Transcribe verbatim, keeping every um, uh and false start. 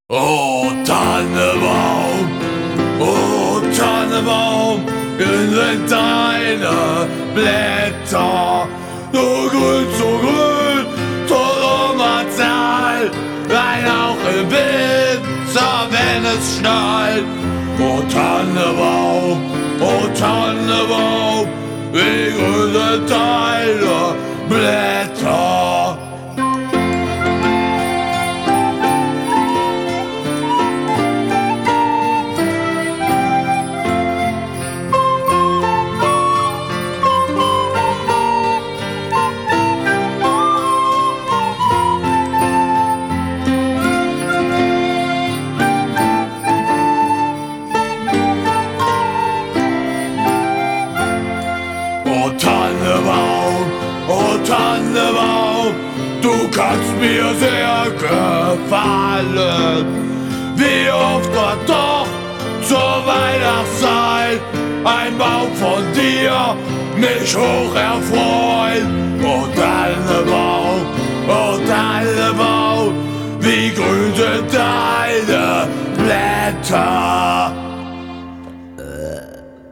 Oh Tannebaum, oh Tannebaum, grün sind deine Blätter, so grün, so grün, so Romanzahl, ein Hauch im Winter, wenn es schneit. Oh Tannebaum, oh Tannebaum, wie grün sind deine Blätter. Oh Tannebaum, oh Tannebaum, du kannst mir sehr gefallen. Wie oft wird doch zur Weihnachtszeit ein Baum von dir mich hoch erfreut. Oh